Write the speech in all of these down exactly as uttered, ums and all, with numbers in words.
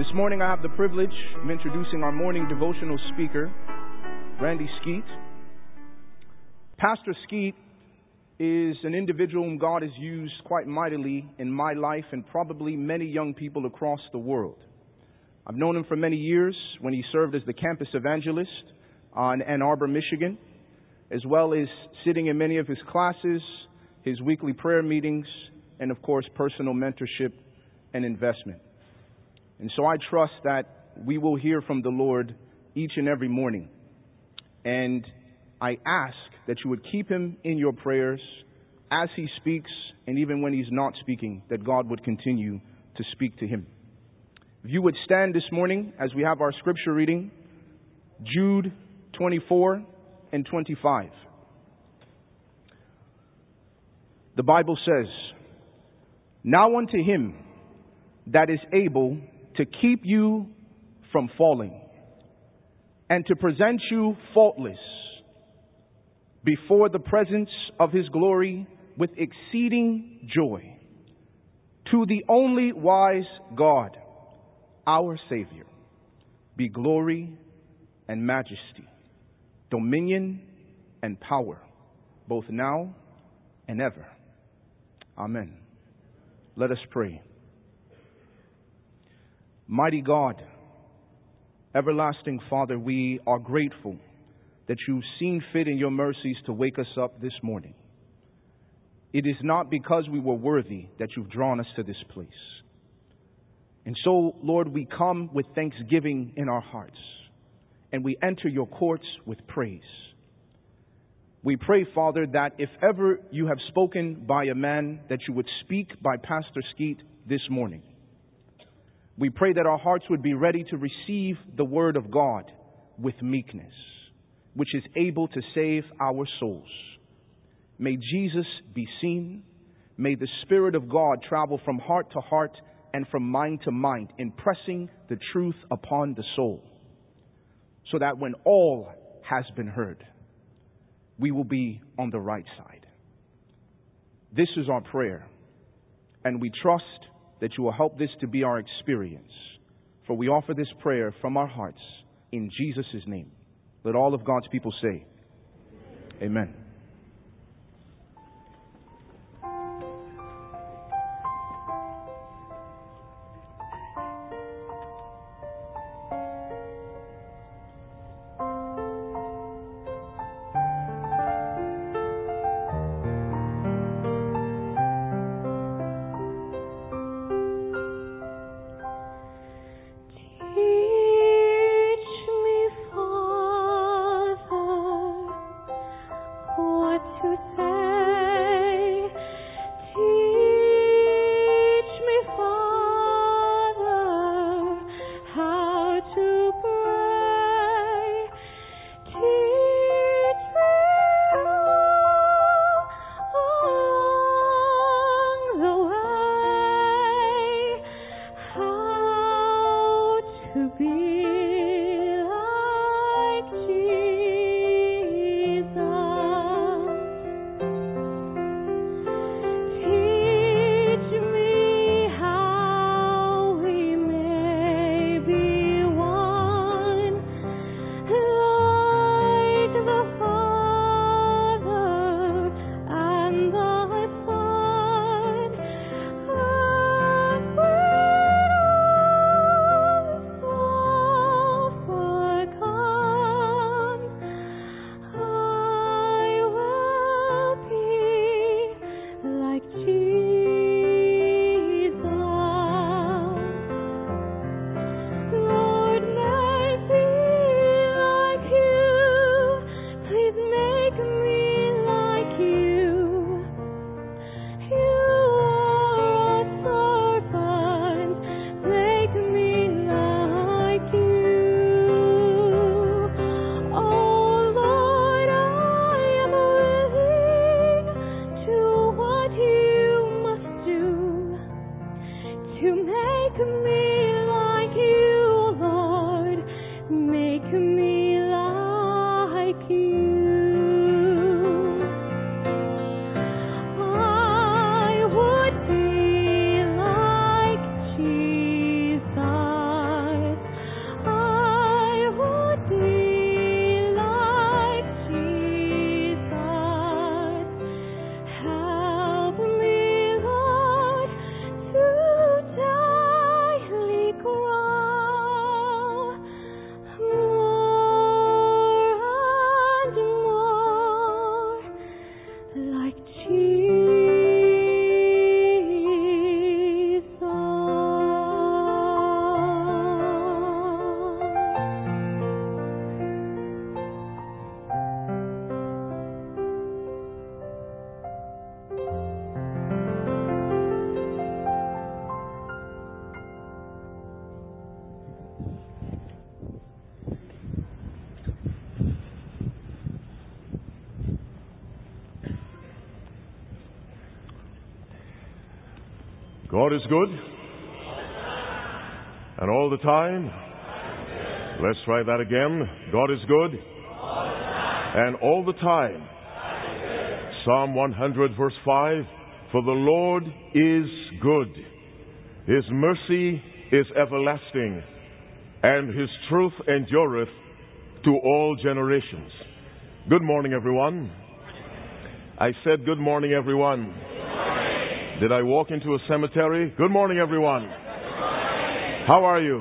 This morning I have the privilege of introducing our morning devotional speaker, Randy Skeet. Pastor Skeet is an individual whom God has used quite mightily in my life and probably many young people across the world. I've known him for many years when he served as the campus evangelist in Ann Arbor, Michigan, as well as sitting in many of his classes, his weekly prayer meetings, and of course, personal mentorship and investment. And so I trust that we will hear from the Lord each and every morning. And I ask that you would keep him in your prayers as he speaks, and even when he's not speaking, that God would continue to speak to him. If you would stand this morning as we have our scripture reading, Jude twenty-four and twenty-five. The Bible says, "Now unto him that is able to keep you from falling, and to present you faultless before the presence of his glory with exceeding joy, to the only wise God, our Savior, be glory and majesty, dominion and power, both now and ever. Amen." Let us pray. Mighty God, everlasting Father, we are grateful that you've seen fit in your mercies to wake us up this morning. It is not because we were worthy that you've drawn us to this place. And so, Lord, we come with thanksgiving in our hearts, and we enter your courts with praise. We pray, Father, that if ever you have spoken by a man, that you would speak by Pastor Skeet this morning. We pray that our hearts would be ready to receive the word of God with meekness, which is able to save our souls. May Jesus be seen. May the Spirit of God travel from heart to heart and from mind to mind, impressing the truth upon the soul, so that when all has been heard, we will be on the right side. This is our prayer, and we trust that you will help this to be our experience. For we offer this prayer from our hearts in Jesus' name. Let all of God's people say, Amen. Teach me, Father, God is good. And all the time. Let's try that again. God is good. And all the time. Psalm one hundred verse five. For the Lord is good. His mercy is everlasting. And His truth endureth to all generations. Good morning, everyone. I said good morning, everyone. Good morning. Did I walk into a cemetery? Good morning, everyone. Good morning. How are you?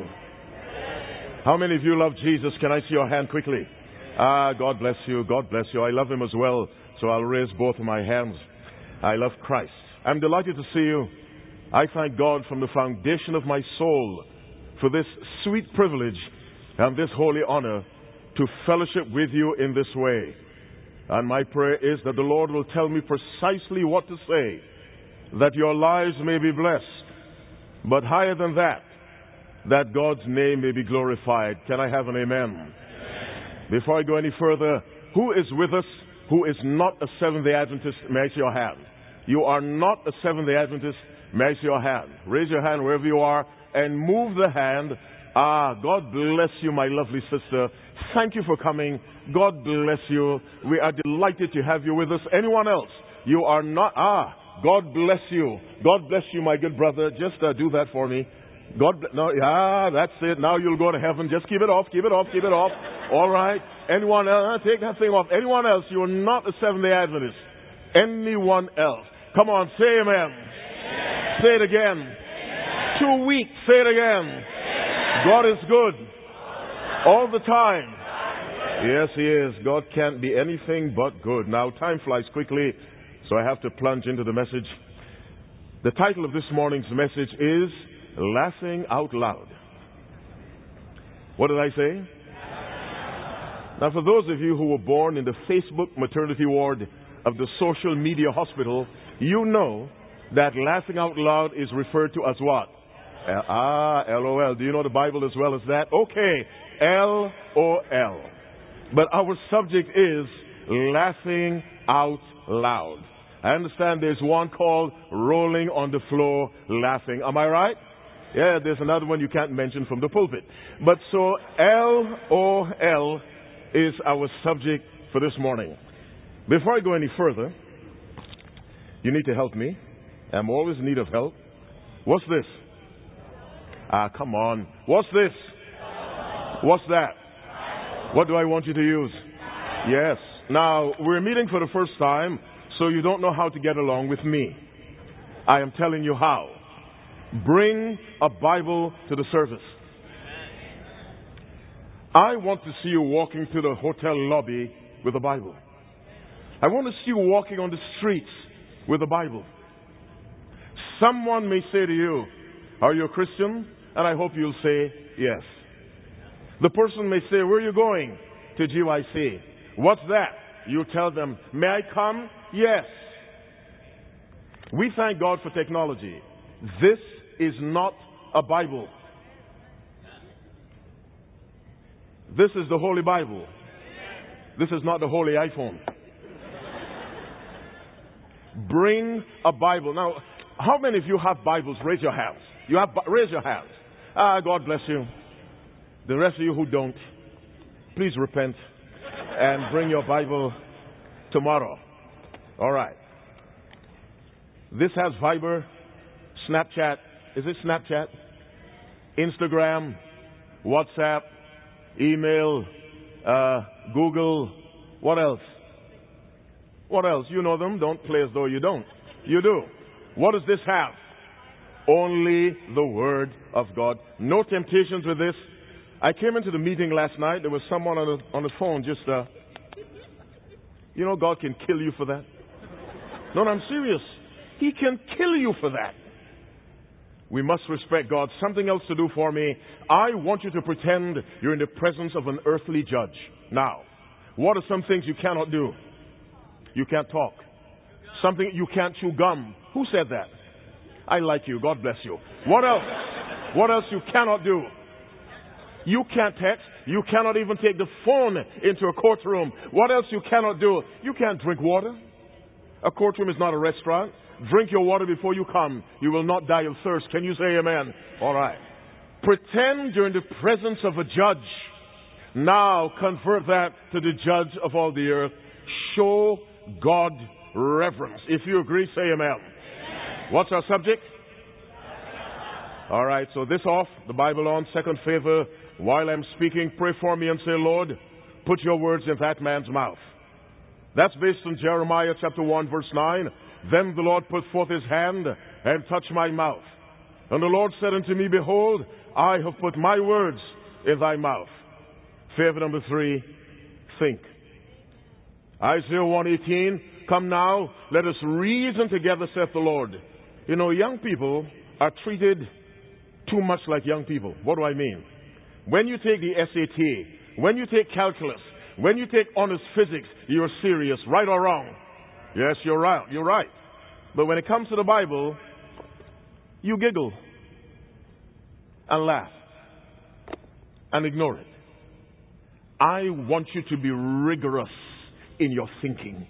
How many of you love Jesus? Can I see your hand quickly? Ah, God bless you. God bless you. I love Him as well, so I'll raise both of my hands. I love Christ. I'm delighted to see you. I thank God from the foundation of my soul for this sweet privilege and this holy honor to fellowship with you in this way. And my prayer is that the Lord will tell me precisely what to say, that your lives may be blessed, but higher than that, that God's name may be glorified. Can I have an amen? Amen. Before I go any further, who is with us who is not a Seventh-day Adventist? May I see your hand? You are not a Seventh-day Adventist. May I see your hand? Raise your hand wherever you are and move the hand. Ah, God bless you, my lovely sister. Thank you for coming. God bless you. We are delighted to have you with us. Anyone else? You are not. Ah, God bless you. God bless you, my good brother. Just uh, do that for me. God, no, yeah, that's it. Now you'll go to heaven. Just keep it off, keep it off, keep it off. All right. Anyone else? Take that thing off. Anyone else? You are not a Seventh-day Adventist. Anyone else? Come on, say amen. Amen. Say it again. Amen. Too weak. Say it again. Amen. God is good. All the time. Yes, He is. God can't be anything but good. Now, time flies quickly, so I have to plunge into the message. The title of this morning's message is Laughing Out Loud. What did I say? Now, for those of you who were born in the Facebook maternity ward of the social media hospital, you know that laughing out loud is referred to as what? L- ah, L O L. Do you know the Bible as well as that? Okay, L O L. But our subject is laughing out loud. I understand there's one called rolling on the floor laughing. Am I right? Yeah, there's another one you can't mention from the pulpit. But so L O L is our subject for this morning. Before I go any further, you need to help me. I'm always in need of help. What's this? Ah, come on. What's this? What's that? What do I want you to use? Yes. Now, we're meeting for the first time, so you don't know how to get along with me. I am telling you how. Bring a Bible to the service. I want to see you walking to the hotel lobby with a Bible. I want to see you walking on the streets with a Bible. Someone may say to you, are you a Christian? And I hope you'll say yes. The person may say, where are you going? To G Y C. What's that? You tell them, may I come? Yes. We thank God for technology. This is not a Bible. This is the Holy Bible. This is not the Holy iPhone. Bring a Bible. Now, how many of you have Bibles? Raise your hands. You have, raise your hands. Ah, God bless you. The rest of you who don't, please repent and bring your Bible tomorrow. All right. This has Viber, Snapchat. Is it Snapchat? Instagram, WhatsApp, email, uh, Google. What else? What else? You know them. Don't play as though you don't. You do. What does this have? Only the Word of God. No temptations with this. I came into the meeting last night. There was someone on the, on the phone just, uh, you know, God can kill you for that. No, no, I'm serious. He can kill you for that. We must respect God. Something else to do for me. I want you to pretend you're in the presence of an earthly judge. Now, what are some things you cannot do? You can't talk. Something you can't chew gum. Who said that? I like you. God bless you. What else? What else you cannot do? You can't text. You cannot even take the phone into a courtroom. What else you cannot do? You can't drink water. A courtroom is not a restaurant. Drink your water before you come. You will not die of thirst. Can you say amen? All right. Pretend you're in the presence of a judge. Now convert that to the judge of all the earth. Show God reverence. If you agree, say amen. Amen. What's our subject? All right, so this off, the Bible on, second favor. While I'm speaking, pray for me and say, Lord, put your words in that man's mouth. That's based on Jeremiah chapter one, verse nine. Then the Lord put forth his hand and touched my mouth. And the Lord said unto me, behold, I have put my words in thy mouth. Favor number three, think. Isaiah one eighteen, come now, let us reason together, saith the Lord. You know, young people are treated too much like young people. What do I mean? When you take the S A T, when you take calculus, when you take honors physics, you're serious, right or wrong? Yes, you're right. You're right. But when it comes to the Bible, you giggle and laugh and ignore it. I want you to be rigorous in your thinking.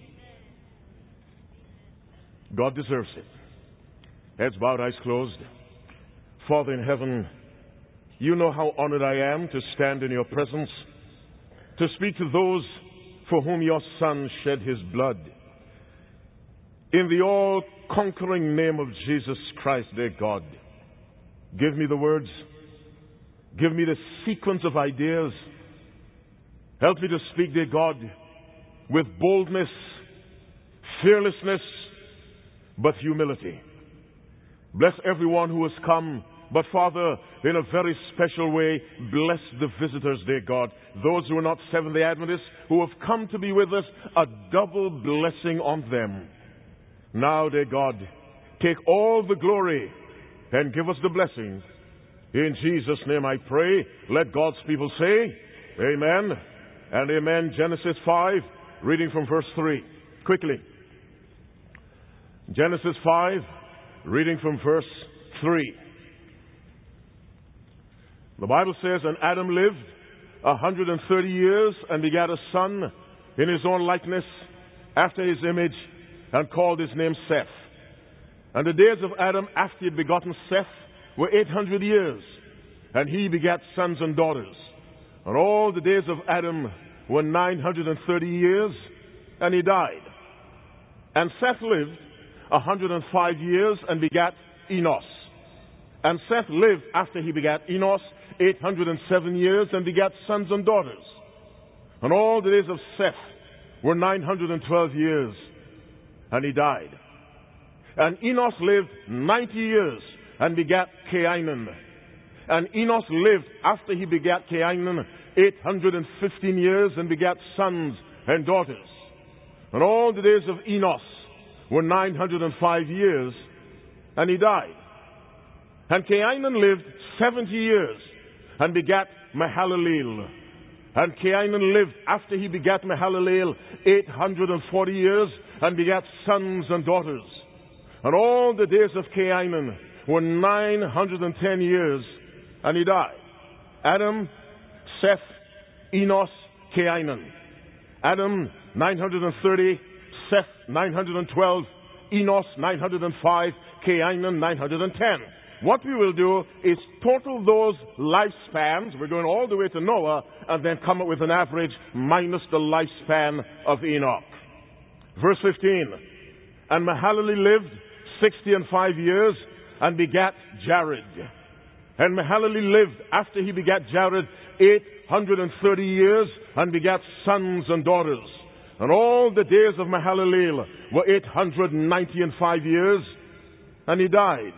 God deserves it. Heads bowed, eyes closed. Father in heaven, you know how honored I am to stand in your presence, to speak to those for whom your Son shed his blood. In the all-conquering name of Jesus Christ, dear God, give me the words, give me the sequence of ideas. Help me to speak, dear God, with boldness, fearlessness, but humility. Bless everyone who has come, but Father, in a very special way, bless the visitors, dear God. Those who are not Seventh-day Adventists, who have come to be with us, a double blessing on them. Now, dear God, take all the glory and give us the blessing. In Jesus' name I pray. Let God's people say, amen and amen. Genesis five, reading from verse three. Quickly. Genesis five, reading from verse three. The Bible says, and Adam lived a hundred and thirty years and begat a son in his own likeness, after his image, and called his name Seth. And the days of Adam after he had begotten Seth were eight hundred years, and he begat sons and daughters. And all the days of Adam were nine hundred and thirty years, and he died. And Seth lived a hundred and five years and begat Enos. And Seth lived after he begat Enos eight hundred and seven years and begat sons and daughters. And all the days of Seth were nine hundred and twelve years, and he died. And Enos lived ninety years and begat Cainan. And Enos lived after he begat Cainan eight hundred and fifteen years and begat sons and daughters. And all the days of Enos were nine hundred and five years, and he died. And Cainan lived seventy years and begat Mahalaleel. And Cainan lived after he begat Mahalaleel eight hundred and forty years and begat sons and daughters. And all the days of Cainan were nine hundred and ten years, and he died. Adam, Seth, Enos, Cainan. Adam, nine hundred and thirty, Seth, nine hundred and twelve, Enos, nine hundred and five, Cainan, nine hundred and ten. What we will do is total those lifespans. We're going all the way to Noah, and then come up with an average minus the lifespan of Enoch. Verse fifteen. And Mahalalel lived sixty and five years and begat Jared. And Mahalalel lived after he begat Jared eight hundred and thirty years and begat sons and daughters. And all the days of Mahalalel were eight hundred and ninety and five years, and he died.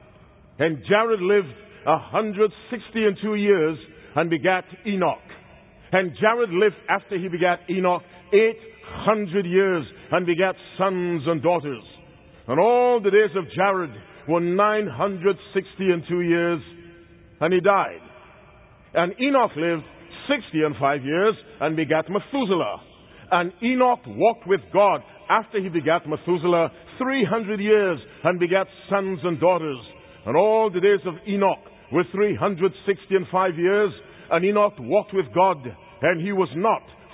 And Jared lived a hundred sixty and two years and begat Enoch. And Jared lived after he begat Enoch eight hundred years and begat sons and daughters. And all the days of Jared were nine hundred sixty and two years, and he died. And Enoch lived sixty and five years and begat Methuselah. And Enoch walked with God after he begat Methuselah three hundred years and begat sons and daughters. And all the days of Enoch were three hundred sixty and five years, and Enoch walked with God, and he was not,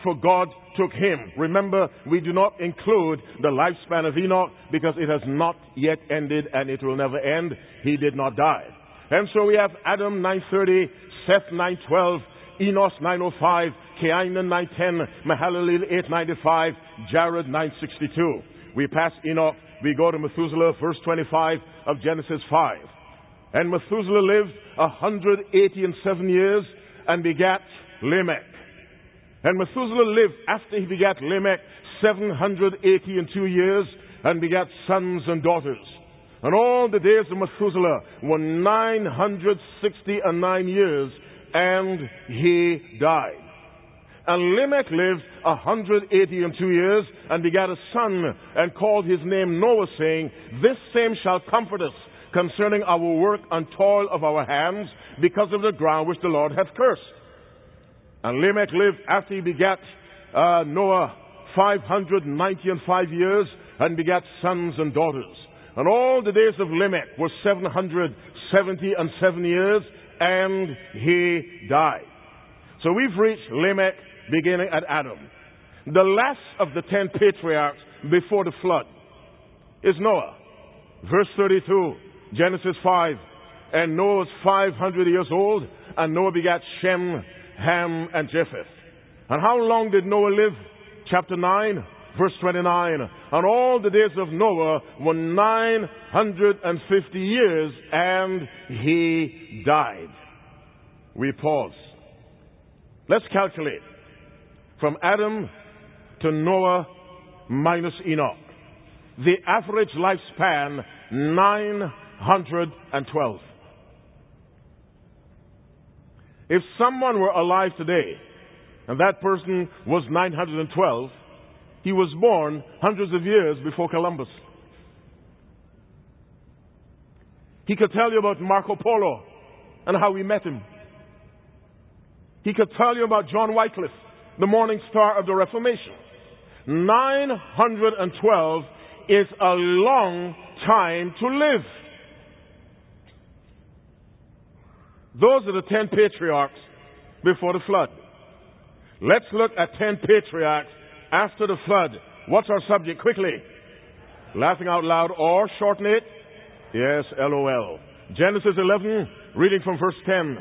for God took him. Remember, we do not include the lifespan of Enoch because it has not yet ended and it will never end. He did not die. And so we have Adam nine thirty, Seth nine twelve, Enos nine oh five, Cainan nine ten, Mahalalel eight ninety-five, Jared nine sixty-two. We pass Enoch, we go to Methuselah, verse twenty-five of Genesis five. And Methuselah lived one hundred eighty and seven years and begat Lamech. And Methuselah lived after he begat Lamech seven hundred eighty and two years and begat sons and daughters. And all the days of Methuselah were nine hundred sixty and nine years, and he died. And Lamech lived one hundred eighty and two years and begat a son and called his name Noah, saying, This same shall comfort us concerning our work and toil of our hands, because of the ground which the Lord hath cursed. And Lamech lived after he begat uh, Noah five hundred ninety and five years and begat sons and daughters. And all the days of Lamech were seven hundred seventy and seven years, and he died. So we've reached Lamech beginning at Adam. The last of the ten patriarchs before the flood is Noah. Verse thirty-two, Genesis five. And Noah was five hundred years old, and Noah begat Shem, Ham, and Japheth. And how long did Noah live? Chapter nine, verse twenty-nine. And all the days of Noah were nine hundred fifty years, and he died. We pause. Let's calculate. From Adam to Noah minus Enoch. The average lifespan, nine hundred twelve. If someone were alive today, and that person was nine hundred twelve, he was born hundreds of years before Columbus. He could tell you about Marco Polo and how we met him. He could tell you about John Wycliffe, the morning star of the Reformation. nine hundred twelve is a long time to live. Those are the ten patriarchs before the flood. Let's look at ten patriarchs after the flood. What's our subject? Quickly. Laughing out loud or shorten it? Yes, L O L. Genesis eleven, reading from verse ten.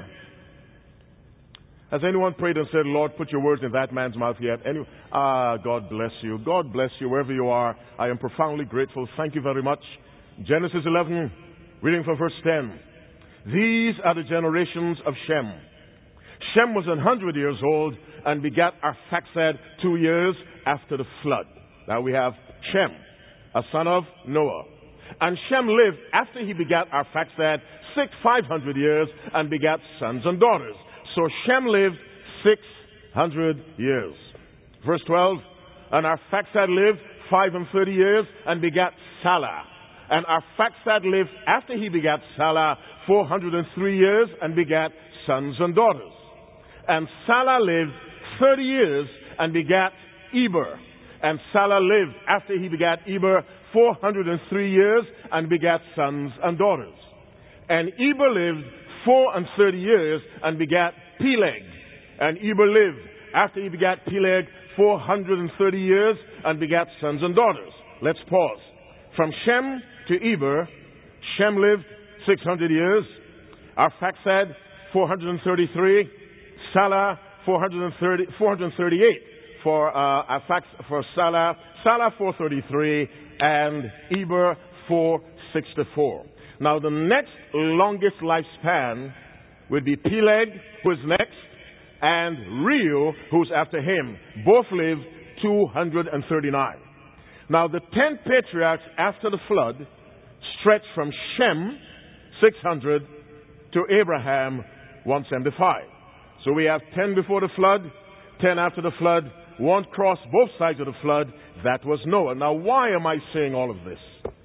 Has anyone prayed and said, Lord, put your words in that man's mouth yet? Any, ah, God bless you. God bless you wherever you are. I am profoundly grateful. Thank you very much. Genesis eleven, reading from verse ten. These are the generations of Shem. Shem was one hundred years old and begat Arphaxad two years after the flood. Now we have Shem, a son of Noah. And Shem lived after he begat Arphaxad six, five hundred years and begat sons and daughters. So Shem lived six hundred years. Verse twelve, and Arphaxad lived five and thirty years and begat Salah. And Arphaxad lived after he begat Salah four hundred and three years and begat sons and daughters. And Salah lived thirty years and begat Eber. And Salah lived after he begat Eber four hundred and three years and begat sons and daughters. And Eber lived four and thirty years and begat Peleg. And Eber lived after he begat Peleg four hundred and thirty years and begat sons and daughters. Let's pause. From Shem to Eber, Shem lived six hundred years. Arphaxad four hundred and thirty-three. Salah four hundred and thirty, four hundred and thirty-eight for uh, Arphax, for Salah. Salah four hundred thirty-three and Eber four hundred sixty-four. Now the next longest lifespan would be Peleg, who is next, and Reu, who's after him. Both lived two hundred thirty-nine. Now the ten patriarchs after the flood stretch from Shem, six hundred, to Abraham, one hundred seventy-five. So we have ten before the flood, ten after the flood, one crossed both sides of the flood. That was Noah. Now why am I saying all of this?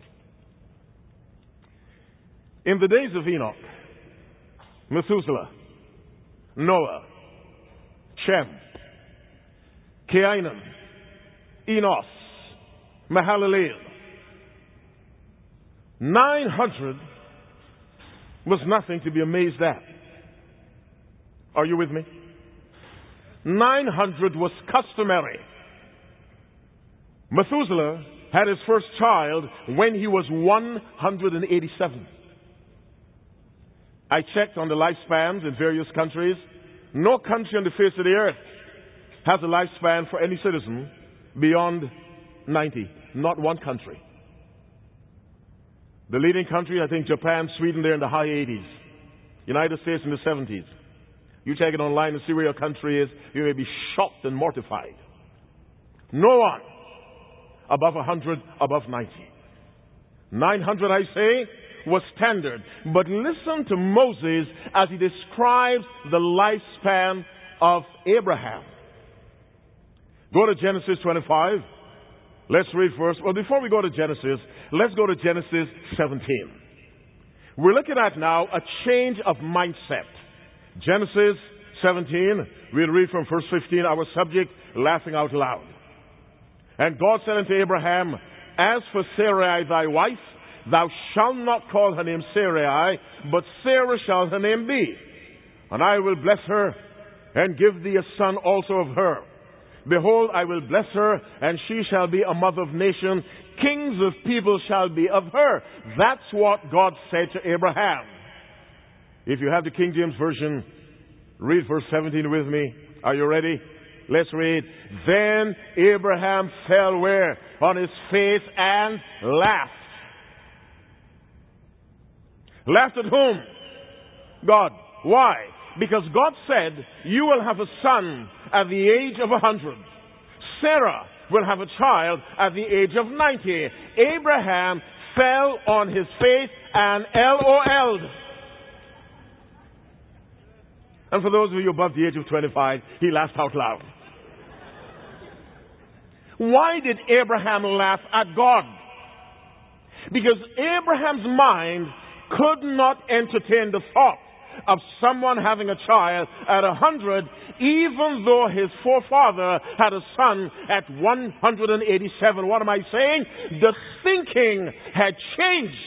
In the days of Enoch, Methuselah, Noah, Shem, Cainan, Enos, Mahalalel, nine hundred was nothing to be amazed at. Are you with me? nine hundred was customary. Methuselah had his first child when he was one hundred eighty-seven. I checked on the lifespans in various countries. No country on the face of the earth has a lifespan for any citizen beyond ninety. Not one country. The leading country, I think Japan, Sweden, they're in the high eighties. United States in the seventies. You check it online and see where your country is, you may be shocked and mortified. No one above one hundred, above ninety. nine hundred, I say, was standard. But listen to Moses as he describes the lifespan of Abraham. Go to Genesis twenty-five. Let's read first. Well, before we go to Genesis, let's go to Genesis seventeen. We're looking at now a change of mindset. Genesis seventeen, we'll read from verse fifteen, our subject, laughing out loud. And God said unto Abraham, As for Sarai thy wife, thou shalt not call her name Sarai, but Sarah shall her name be. And I will bless her, and give thee a son also of her. Behold, I will bless her, and she shall be a mother of nations. Kings of people shall be of her. That's what God said to Abraham. If you have the King James Version, read verse seventeen with me. Are you ready? Let's read. Then Abraham fell where? On his face and laughed. Laughed at whom? God. Why? Because God said, you will have a son at the age of a hundred. Sarah will have a child at the age of ninety. Abraham fell on his face and LOL'd. And for those of you above the age of twenty-five, he laughed out loud. Why did Abraham laugh at God? Because Abraham's mind could not entertain the thought of someone having a child at a hundred, even though his forefather had a son at one hundred eighty-seven. What am I saying? The thinking had changed.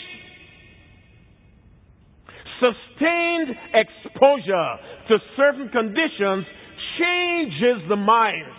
Sustained exposure to certain conditions changes the mind.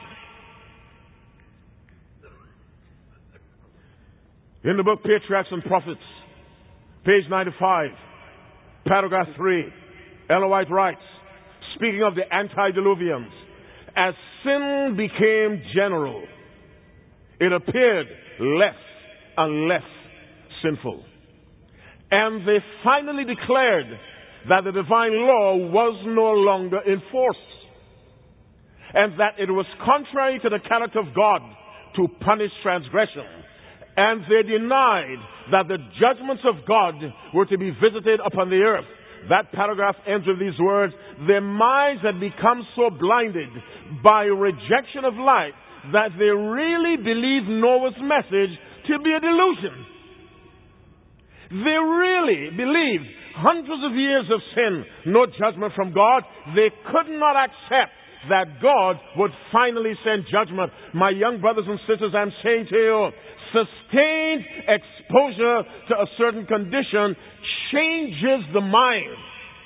In the book Patriarchs and Prophets, page ninety-five, paragraph three, Ellen White writes, speaking of the antediluvians, as sin became general, it appeared less and less sinful. And they finally declared that the divine law was no longer in force, and that it was contrary to the character of God to punish transgression. And they denied that the judgments of God were to be visited upon the earth. That paragraph ends with these words, their minds had become so blinded by rejection of light that they really believed Noah's message to be a delusion. They really believed hundreds of years of sin, no judgment from God. They could not accept that God would finally send judgment. My young brothers and sisters, I'm saying to you, sustained exposure to a certain condition changes the mind.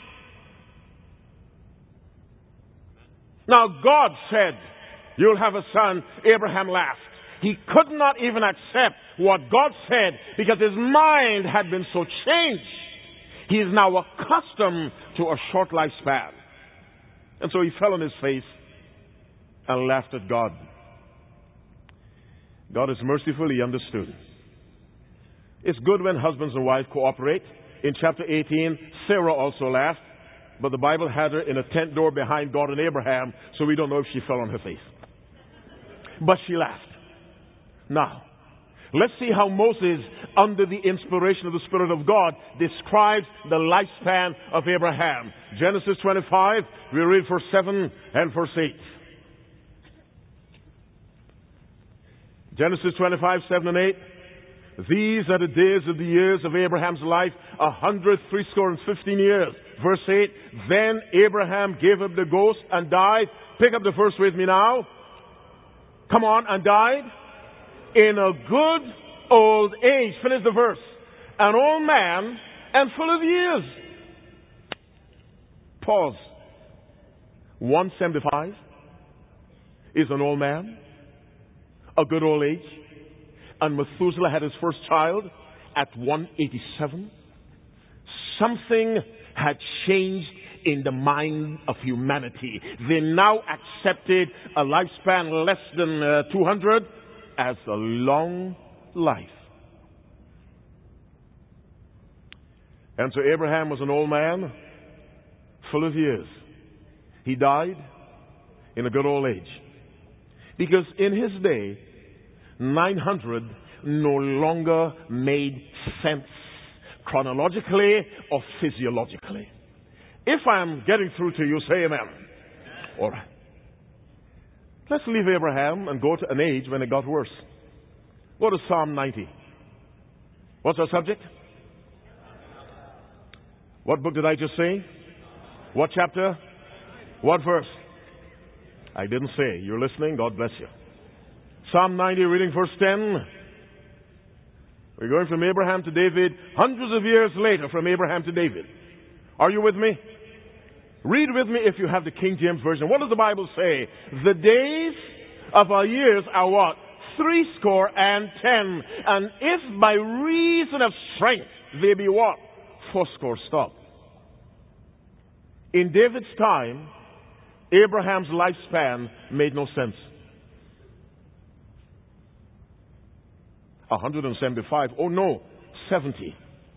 Now, God said, you'll have a son. Abraham laughed. He could not even accept what God said because his mind had been so changed. He is now accustomed to a short lifespan. And so he fell on his face and laughed at God. God is merciful, he understood. It's good when husbands and wives cooperate. In chapter eighteen, Sarah also laughed, but the Bible had her in a tent door behind God and Abraham, so we don't know if she fell on her face. But she laughed. Now, let's see how Moses, under the inspiration of the Spirit of God, describes the lifespan of Abraham. Genesis twenty-five, we read verse seven and verse eight. Genesis twenty-five, seven and eight. These are the days of the years of Abraham's life, a hundred, threescore and fifteen years. Verse eight, then Abraham gave up the ghost and died. Pick up the verse with me now. Come on, and died in a good old age. Finish the verse. An old man and full of years. Pause. one seventy-five. is an old man, a good old age, and Methuselah had his first child at one eighty-seven. Something had changed in the mind of humanity. They now accepted a lifespan less than uh, two hundred as a long life. And so Abraham was an old man, full of years. He died in a good old age. Because in his day, nine hundred no longer made sense chronologically or physiologically. If I'm getting through to you, say amen. All right. Let's leave Abraham and go to an age when it got worse. Go to Psalm ninety. What's our subject? What book did I just say? What chapter? What verse? I didn't say. You're listening. God bless you. Psalm ninety, reading verse ten. We're going from Abraham to David, hundreds of years later from Abraham to David. Are you with me? Read with me if you have the King James Version. What does the Bible say? The days of our years are what? Three score and ten. And if by reason of strength they be what? Fourscore. Stop. In David's time, Abraham's lifespan made no sense. one hundred seventy-five. Oh no, seventy.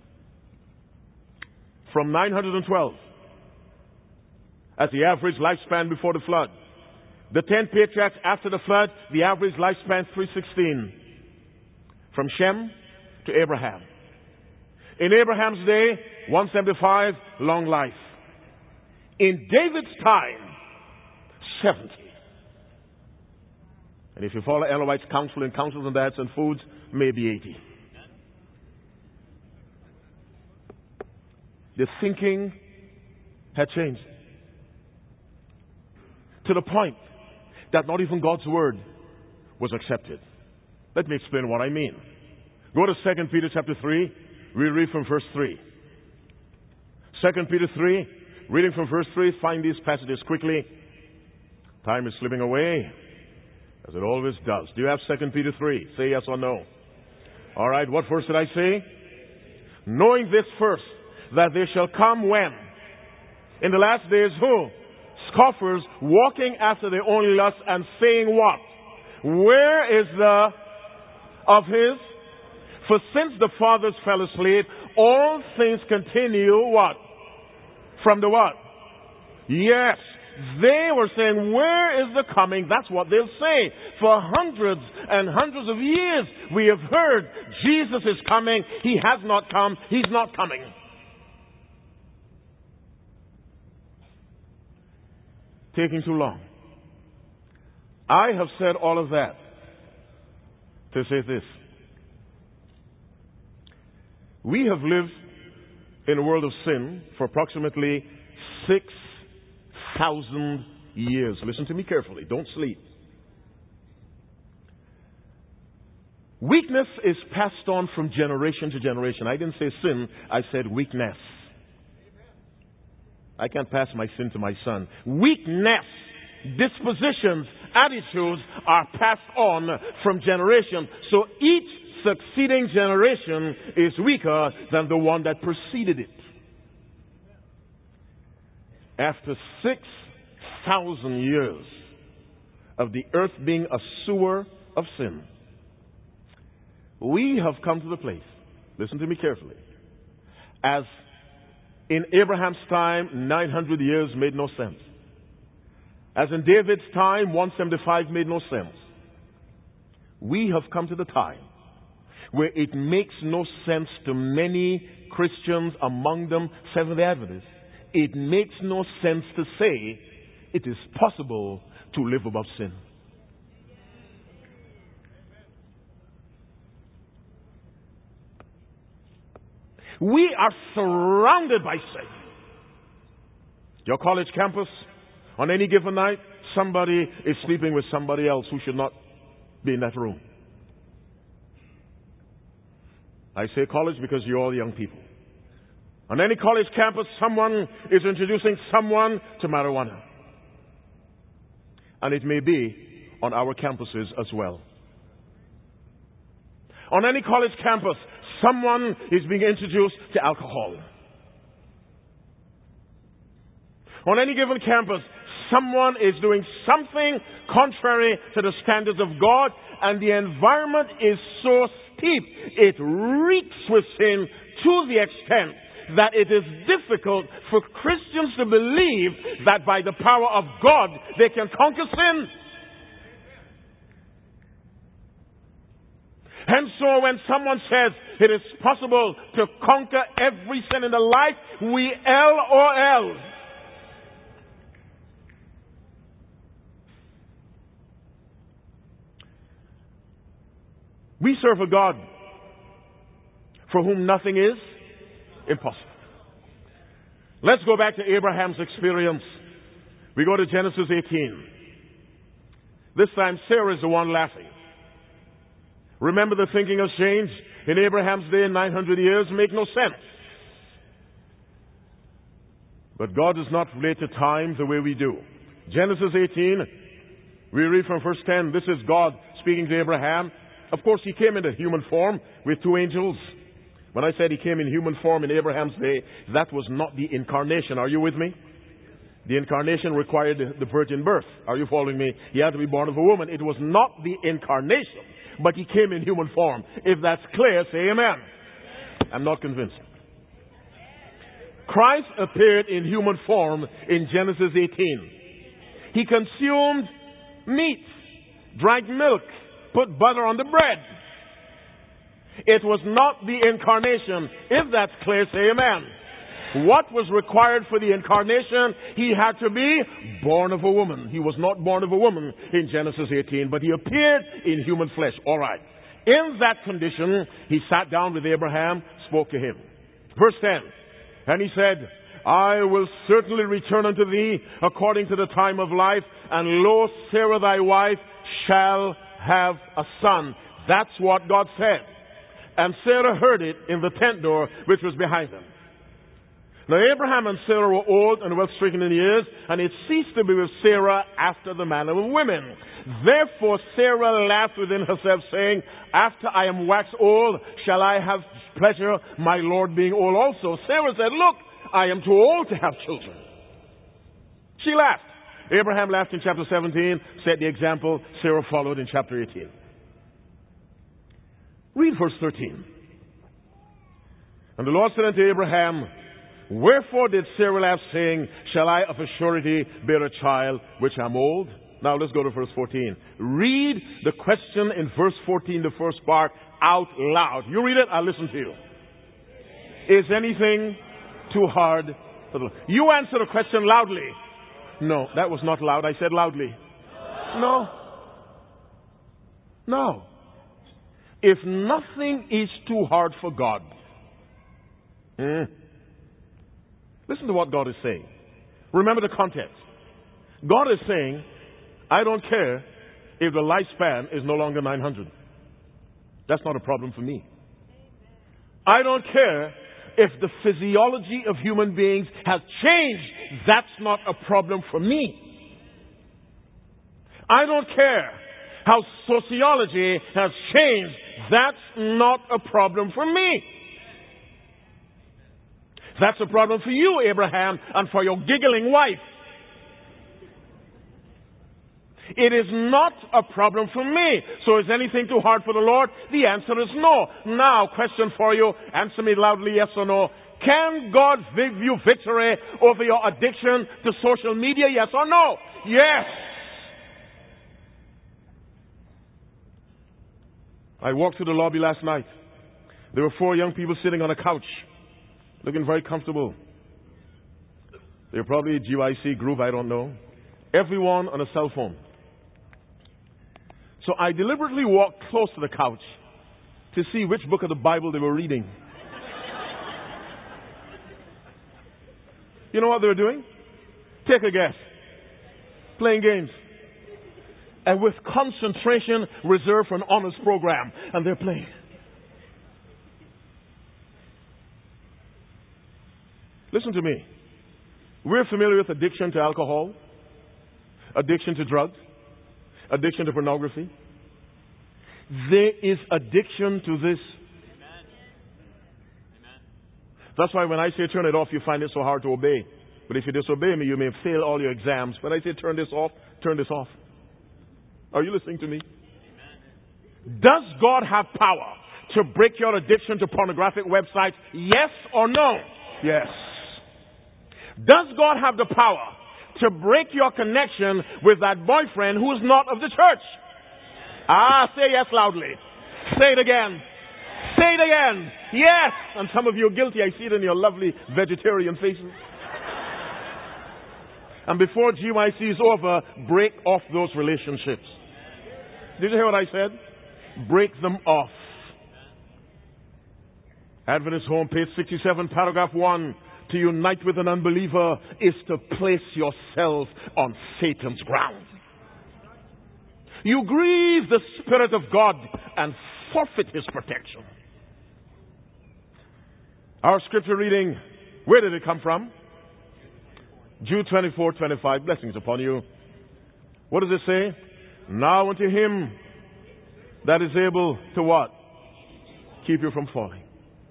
From nine hundred twelve as the average lifespan before the flood. The ten patriarchs after the flood, the average lifespan three sixteen. From Shem to Abraham. In Abraham's day, one seventy-five, long life. In David's time, seventy. And if you follow Ellen White's counsel in Counsels and Diets and Foods, maybe eighty. The thinking had changed. To the point that not even God's word was accepted. Let me explain what I mean. Go to Second Peter chapter three. We read from verse three. Second Peter three, reading from verse three. Find these passages quickly. Time is slipping away, as it always does. Do you have Second Peter three? Say yes or no. All right, what verse did I say? Knowing this first, that there shall come when? In the last days, who? Scoffers, walking after their own lust and saying what? Where is the of his? For since the fathers fell asleep, all things continue what? From the what? Yes. They were saying, where is the coming? That's what they'll say. For hundreds and hundreds of years, we have heard Jesus is coming. He has not come. He's not coming. Taking too long. I have said all of that to say this. We have lived in a world of sin for approximately six thousand years. Listen to me carefully. Don't sleep. Weakness is passed on from generation to generation. I didn't say sin. I said weakness. I can't pass my sin to my son. Weakness, dispositions, attitudes are passed on from generation. So each succeeding generation is weaker than the one that preceded it. After six thousand years of the earth being a sewer of sin, we have come to the place, listen to me carefully, as in Abraham's time, nine hundred years made no sense. As in David's time, one seventy-five made no sense. We have come to the time where it makes no sense to many Christians, among them Seventh-day Adventists. It makes no sense to say it is possible to live above sin. We are surrounded by sin. Your college campus, on any given night, somebody is sleeping with somebody else who should not be in that room. I say college because you're all young people. On any college campus, someone is introducing someone to marijuana. And it may be on our campuses as well. On any college campus, someone is being introduced to alcohol. On any given campus, someone is doing something contrary to the standards of God, and the environment is so steep, it reeks with sin to the extent that it is difficult for Christians to believe that by the power of God they can conquer sin. And so when someone says it is possible to conquer every sin in the life, we L or L. We serve a God for whom nothing is impossible. Let's go back to Abraham's experience. We go to Genesis eighteen. This time Sarah is the one laughing. Remember, the thinking has changed. In Abraham's day, nine hundred years make no sense. But God does not relate to time the way we do. Genesis eighteen, we read from verse ten. This is God speaking to Abraham. Of course, he came in a human form with two angels. When I said he came in human form in Abraham's day, that was not the incarnation. Are you with me? The incarnation required the virgin birth. Are you following me? He had to be born of a woman. It was not the incarnation, but he came in human form. If that's clear, say amen. I'm not convinced. Christ appeared in human form in Genesis eighteen. He consumed meat, drank milk, put butter on the bread. It was not the incarnation. If that's clear, say amen. What was required for the incarnation? He had to be born of a woman. He was not born of a woman in Genesis eighteen, but he appeared in human flesh. All right. In that condition, he sat down with Abraham, spoke to him. Verse ten. And he said, I will certainly return unto thee according to the time of life, and lo, Sarah thy wife shall have a son. That's what God said. And Sarah heard it in the tent door which was behind them. Now Abraham and Sarah were old and well stricken in years, and it ceased to be with Sarah after the manner of women. Therefore Sarah laughed within herself, saying, after I am waxed old, shall I have pleasure, my Lord being old also? Sarah said, look, I am too old to have children. She laughed. Abraham laughed in chapter seventeen, set the example. Sarah followed in chapter eighteen. Read verse thirteen. And the Lord said unto Abraham, wherefore did Sarah laugh, saying, shall I of a surety bear a child which am old? Now let's go to verse fourteen. Read the question in verse fourteen, the first part, out loud. You read it, I'll listen to you. Is anything too hard for the Lord? You answer the question loudly. No, that was not loud. I said loudly. No. No. If nothing is too hard for God, hmm, listen to what God is saying. Remember the context. God is saying, I don't care if the lifespan is no longer nine hundred. That's not a problem for me. I don't care if the physiology of human beings has changed. That's not a problem for me. I don't care how sociology has changed. That's not a problem for me. That's a problem for you, Abraham, and for your giggling wife. It is not a problem for me. So is anything too hard for the Lord? The answer is no. Now, question for you. Answer me loudly, yes or no. Can God give you victory over your addiction to social media? Yes or no? Yes. I walked through the lobby last night. There were four young people sitting on a couch, looking very comfortable. They were probably a G Y C group, I don't know. Everyone on a cell phone. So I deliberately walked close to the couch to see which book of the Bible they were reading. You know what they were doing? Take a guess. Playing games. And with concentration reserved for an honors program. And they're playing. Listen to me. We're familiar with addiction to alcohol, addiction to drugs. addiction to pornography. There is addiction to this. That's why when I say turn it off, you find it so hard to obey. But if you disobey me, you may fail all your exams. When I say turn this off, turn this off. Are you listening to me? Does God have power to break your addiction to pornographic websites? Yes or no? Yes. Does God have the power to break your connection with that boyfriend who is not of the church? Ah, say yes loudly. Say it again. Say it again. Yes. And some of you are guilty. I see it in your lovely vegetarian faces. And before G Y C is over, break off those relationships. Did you hear what I said? Break them off. Adventist Home, page sixty-seven, paragraph one. To unite with an unbeliever is to place yourself on Satan's ground. You grieve the Spirit of God and forfeit His protection. Our scripture reading, where did it come from? Jude twenty-four twenty-five. Blessings upon you. What does it say? Now unto Him that is able to what? Keep you from falling.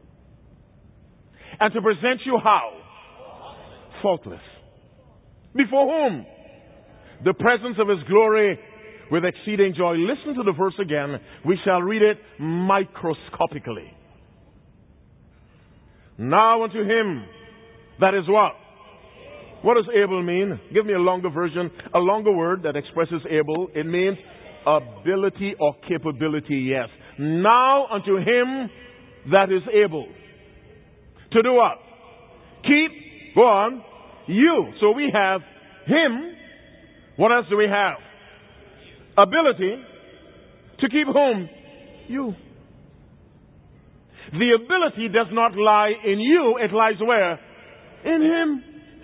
And to present you how? Faultless. Before whom? The presence of His glory with exceeding joy. Listen to the verse again. We shall read it microscopically. Now unto Him that is what? What does able mean? Give me a longer version, a longer word that expresses able. It means ability or capability, yes. Now unto Him that is able. To do what? Keep, go on, you. So we have Him. What else do we have? Ability to keep whom? You. The ability does not lie in you. It lies where? In Him.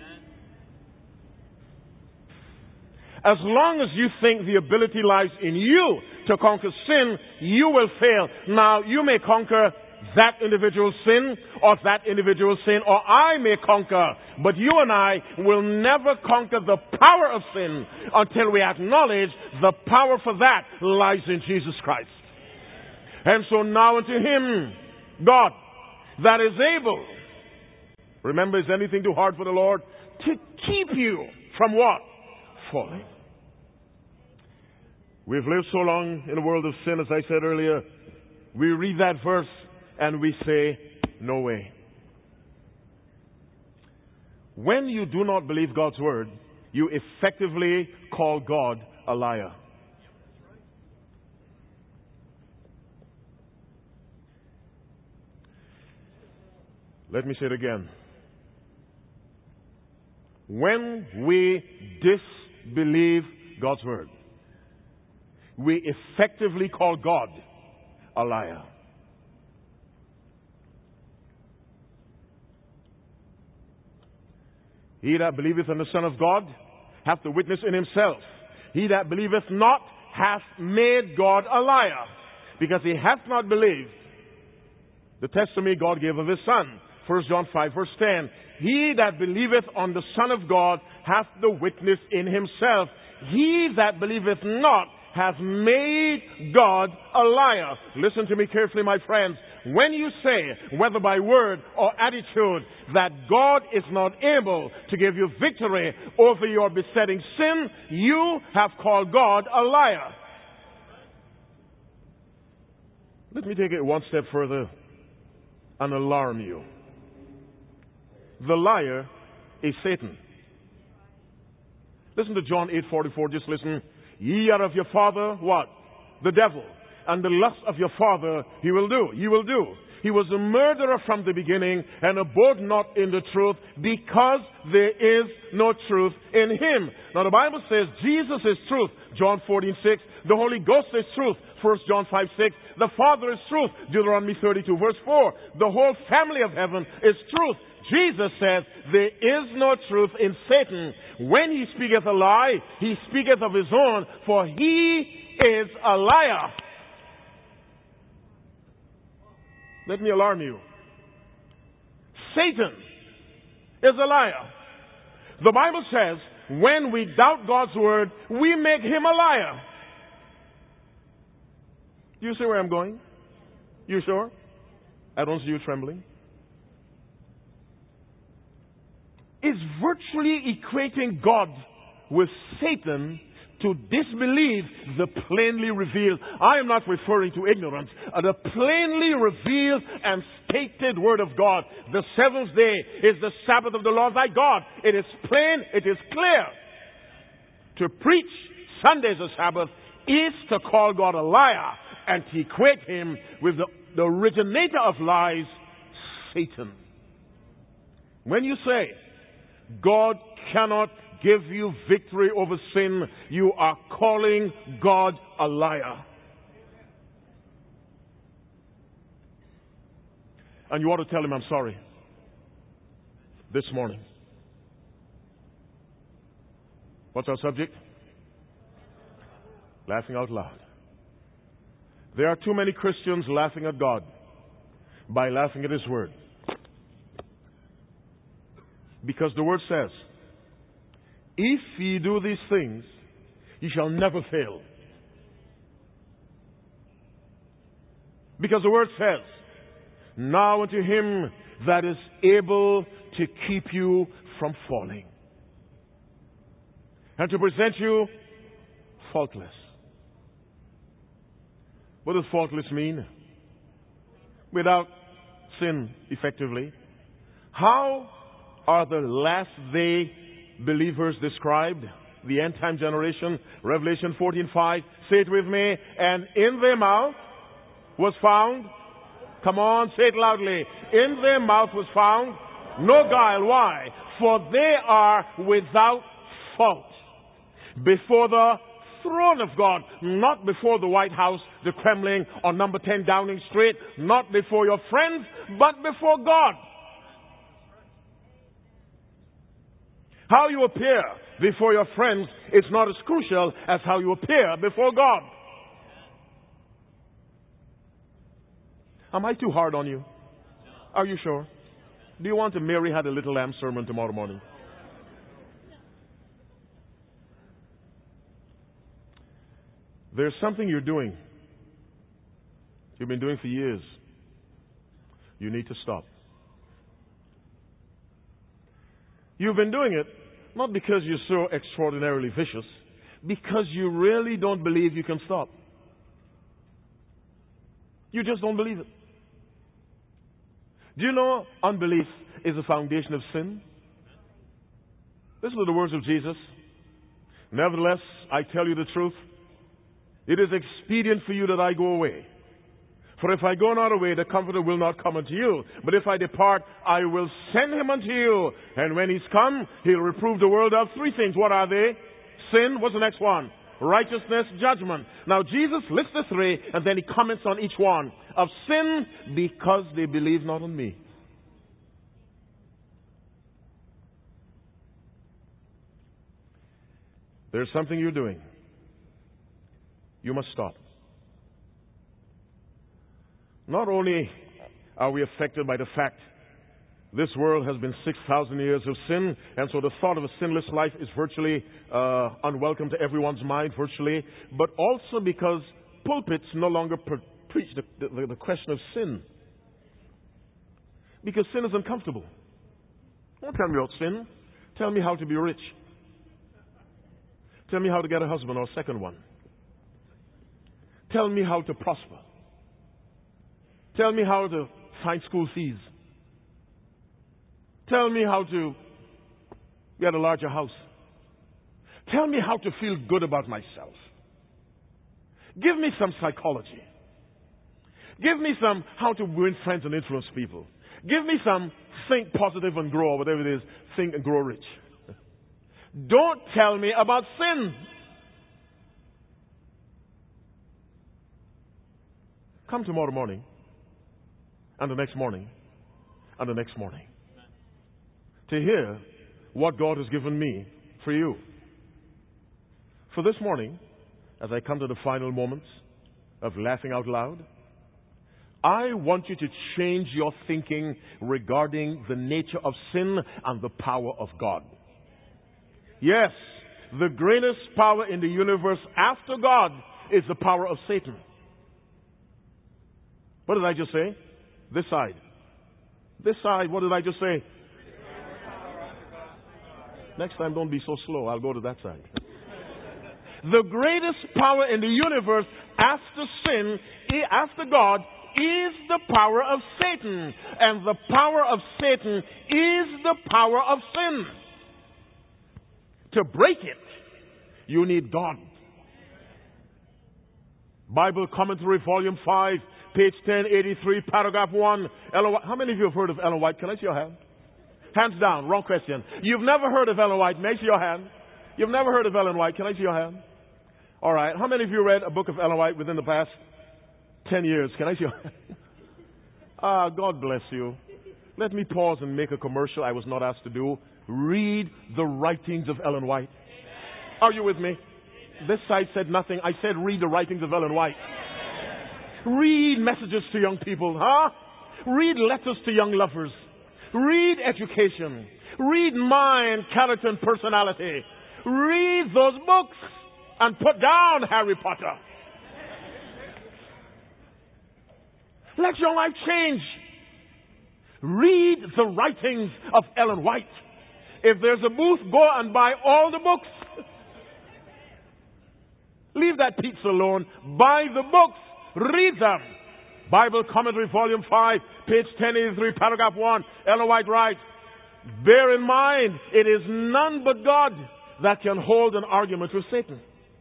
As long as you think the ability lies in you to conquer sin, you will fail. Now, you may conquer that individual sin, or that individual sin, or I may conquer, but you and I will never conquer the power of sin until we acknowledge the power for that lies in Jesus Christ. And so now unto Him, God, that is able. Remember, is anything too hard for the Lord? To keep you from what? Falling. We've lived so long in a world of sin, as I said earlier. We read that verse and we say, no way. When you do not believe God's word, you effectively call God a liar. Let me say it again. When we disbelieve God's word, we effectively call God a liar. He that believeth in the Son of God hath the witness in himself. He that believeth not hath made God a liar, because he hath not believed the testimony God gave of His Son. First John five verse ten. He that believeth on the Son of God hath the witness in himself. He that believeth not hath made God a liar. Listen to me carefully, my friends. When you say, whether by word or attitude, that God is not able to give you victory over your besetting sin, you have called God a liar. Let me take it one step further and alarm you. The liar is Satan. Listen to John eight forty-four. Just listen. Ye are of your father, what? The devil. And the lust of your father he will do. You will do. He was a murderer from the beginning and abode not in the truth, because there is no truth in him. Now the Bible says Jesus is truth. John fourteen six. The Holy Ghost is truth. First John five six. The Father is truth. Deuteronomy thirty-two verse four. The whole family of heaven is truth. Jesus says there is no truth in Satan. When he speaketh a lie, he speaketh of his own, for he is a liar. Let me alarm you. Satan is a liar. The Bible says when we doubt God's word, we make him a liar. Do you see where I'm going? You sure? I don't see you trembling. Is virtually equating God with Satan to disbelieve the plainly revealed. I am not referring to ignorance. Uh, the plainly revealed and stated Word of God. The seventh day is the Sabbath of the Lord thy God. It is plain, it is clear. To preach Sunday as a Sabbath is to call God a liar and to equate him with the, the originator of lies, Satan. When you say God cannot give you victory over sin, you are calling God a liar. And you ought to tell him, I'm sorry. This morning. What's our subject? Laughing out loud. There are too many Christians laughing at God by laughing at His Word. Because the Word says, if ye do these things, ye shall never fail. Because the Word says, now unto Him that is able to keep you from falling, and to present you faultless. What does faultless mean? Without sin, effectively. How are the last day believers described? The end time generation. Revelation fourteen five. Say it with me. And in their mouth was found. Come on, say it loudly. In their mouth was found no guile. Why? For they are without fault before the throne of God, not before the White House, the Kremlin, or number ten Downing Street, not before your friends, but before God. How you appear before your friends is not as crucial as how you appear before God. Am I too hard on you? Are you sure? Do you want a Mary Had a Little Lamb sermon tomorrow morning? There's something you're doing. You've been doing for years. You need to stop. You've been doing it not because you're so extraordinarily vicious, because you really don't believe you can stop. You just don't believe it. Do you know unbelief is the foundation of sin? Listen to the words of Jesus. Nevertheless, I tell you the truth. It is expedient for you that I go away. For if I go not away, the Comforter will not come unto you. But if I depart, I will send him unto you. And when he's come, he'll reprove the world of three things. What are they? Sin. What's the next one? Righteousness, judgment. Now Jesus lists the three, and then he comments on each one. Of sin, because they believe not on me. There's something you're doing. You must stop. Not only are we affected by the fact this world has been six thousand years of sin, and so the thought of a sinless life is virtually uh, unwelcome to everyone's mind, virtually, but also because pulpits no longer pre- preach the, the, the question of sin. Because sin is uncomfortable. Don't tell me about sin. Tell me how to be rich. Tell me how to get a husband or a second one. Tell me how to prosper. Tell me how to find school fees. Tell me how to get a larger house. Tell me how to feel good about myself. Give me some psychology. Give me some how to win friends and influence people. Give me some think positive and grow, whatever it is, think and grow rich. Don't tell me about sin. Come tomorrow morning, and the next morning, and the next morning, to hear what God has given me for you. For this morning, as I come to the final moments of laughing out loud, I want you to change your thinking regarding the nature of sin and the power of God. Yes, the greatest power in the universe after God is the power of Satan. What did I just say? This side. This side, what did I just say? Next time, don't be so slow. I'll go to that side. The greatest power in the universe after sin, after God, is the power of Satan. And the power of Satan is the power of sin. To break it, you need God. Bible Commentary, Volume five, page ten eighty-three, paragraph one. Ellen White. How many of you have heard of Ellen White? Can I see your hand? Hands down. Wrong question. You've never heard of Ellen White. May I see your hand? You've never heard of Ellen White. Can I see your hand? All right. How many of you read a book of Ellen White within the past ten years? Can I see your hand? Ah, God bless you. Let me pause and make a commercial I was not asked to do. Read the writings of Ellen White. Are you with me? This side said nothing. I said read the writings of Ellen White. Read messages to young people, huh? Read letters to young lovers. Read education. Read mind, character, and personality. Read those books and put down Harry Potter. Let your life change. Read the writings of Ellen White. If there's a booth, go and buy all the books. Leave that pizza alone. Buy the books. Read them. Bible Commentary, Volume five, page ten eighty-three, paragraph one. Ellen White writes, bear in mind, it is none but God that can hold an argument with Satan.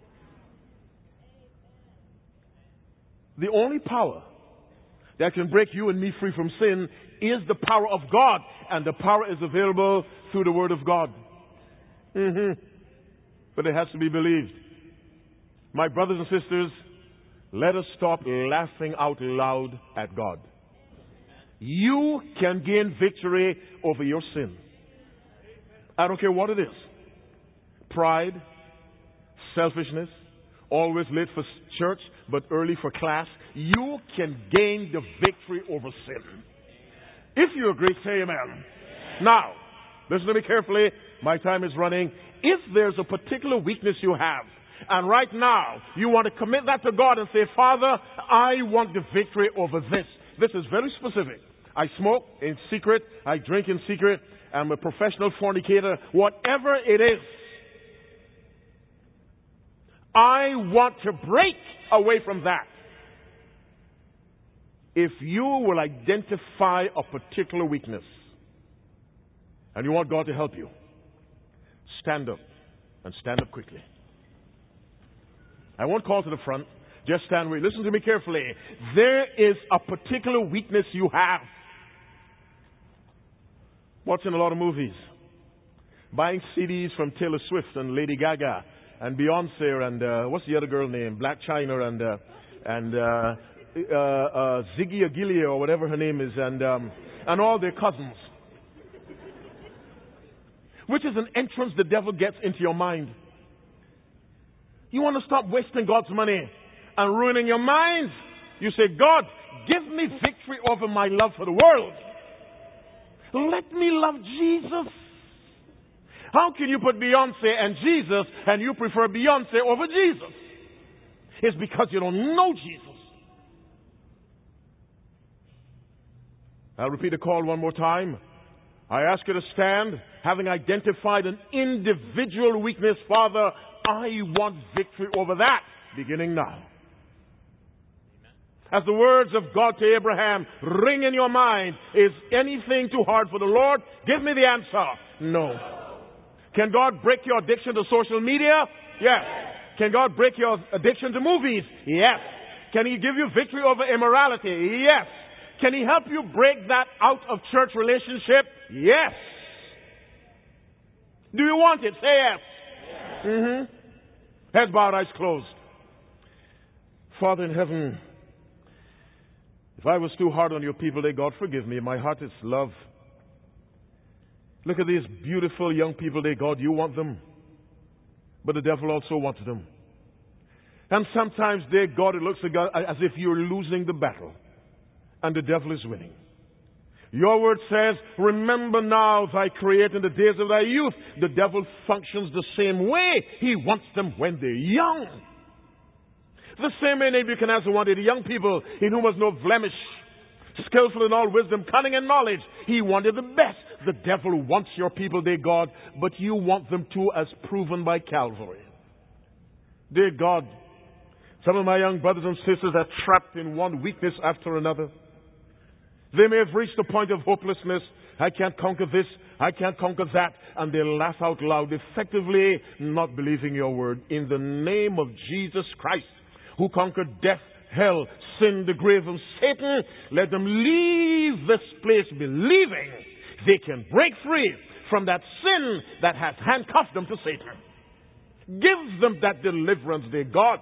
The only power that can break you and me free from sin is the power of God. And the power is available through the Word of God. Mm-hmm. But it has to be believed. My brothers and sisters, let us stop laughing out loud at God. You can gain victory over your sin. I don't care what it is. Pride, selfishness, always late for church but early for class. You can gain the victory over sin. If you agree, say amen. Now, listen to me carefully. My time is running. If there's a particular weakness you have, and right now, you want to commit that to God and say, Father, I want the victory over this. This is very specific. I smoke in secret. I drink in secret. I'm a professional fornicator. Whatever it is, I want to break away from that. If you will identify a particular weakness, and you want God to help you, stand up, and stand up quickly. I won't call to the front. Just stand where. Listen to me carefully. There is a particular weakness you have. Watching a lot of movies. Buying C Ds from Taylor Swift and Lady Gaga and Beyonce and uh, what's the other girl name? Black China and uh, and uh, uh, uh, Ziggy Agilea or whatever her name is and um, and all their cousins. Which is an entrance the devil gets into your mind. You want to stop wasting God's money and ruining your mind? You say, God, give me victory over my love for the world. Let me love Jesus. How can you put Beyonce and Jesus and you prefer Beyonce over Jesus? It's because you don't know Jesus. I'll repeat the call one more time. I ask you to stand, having identified an individual weakness. Father, I want victory over that, beginning now. As the words of God to Abraham ring in your mind, is anything too hard for the Lord? Give me the answer. No. Can God break your addiction to social media? Yes. Can God break your addiction to movies? Yes. Can He give you victory over immorality? Yes. Can He help you break that out of church relationship? Yes. Do you want it? Say yes. Yes. Mm-hmm. Heads bowed, eyes closed. Father in heaven, if I was too hard on your people today, God forgive me. My heart is love. Look at these beautiful young people today, God. You want them. But the devil also wants them. And sometimes, dear God, it looks as if you're losing the battle. And the devil is winning. Your word says, remember now thy creator in the days of thy youth. The devil functions the same way. He wants them when they're young. The same way Nebuchadnezzar wanted young people in whom was no blemish, skillful in all wisdom, cunning and knowledge. He wanted the best. The devil wants your people, dear God, but you want them too, as proven by Calvary. Dear God, some of my young brothers and sisters are trapped in one weakness after another. They may have reached a point of hopelessness. I can't conquer this. I can't conquer that. And they laugh out loud, effectively not believing your word. In the name of Jesus Christ, who conquered death, hell, sin, the grave, and Satan, let them leave this place believing they can break free from that sin that has handcuffed them to Satan. Give them that deliverance, dear God.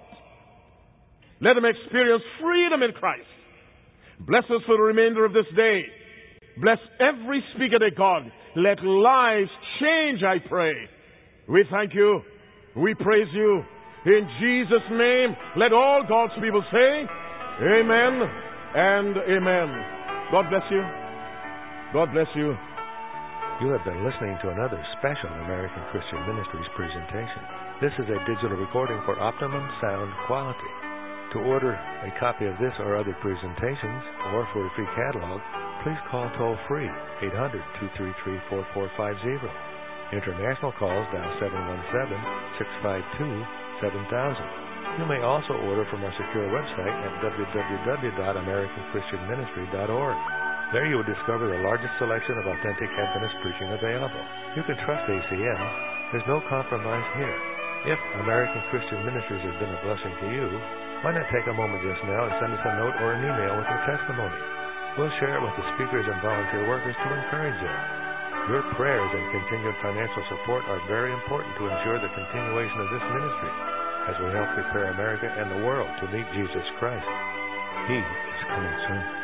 Let them experience freedom in Christ. Bless us for the remainder of this day. Bless every speaker, dear God. Let lives change, I pray. We thank you. We praise you. In Jesus' name, let all God's people say, amen and amen. God bless you. God bless you. You have been listening to another special American Christian Ministries presentation. This is a digital recording for optimum sound quality. To order a copy of this or other presentations, or for a free catalog, please call toll-free eight hundred, two three three, four four five zero. International calls dial seven one seven, six five two, seven thousand. You may also order from our secure website at w w w dot american christian ministry dot org. There you will discover the largest selection of authentic Adventist preaching available. You can trust A C M. There's no compromise here. If American Christian Ministries has been a blessing to you, why not take a moment just now and send us a note or an email with your testimony? We'll share it with the speakers and volunteer workers to encourage them. Your prayers and continued financial support are very important to ensure the continuation of this ministry as we help prepare America and the world to meet Jesus Christ. He is coming soon.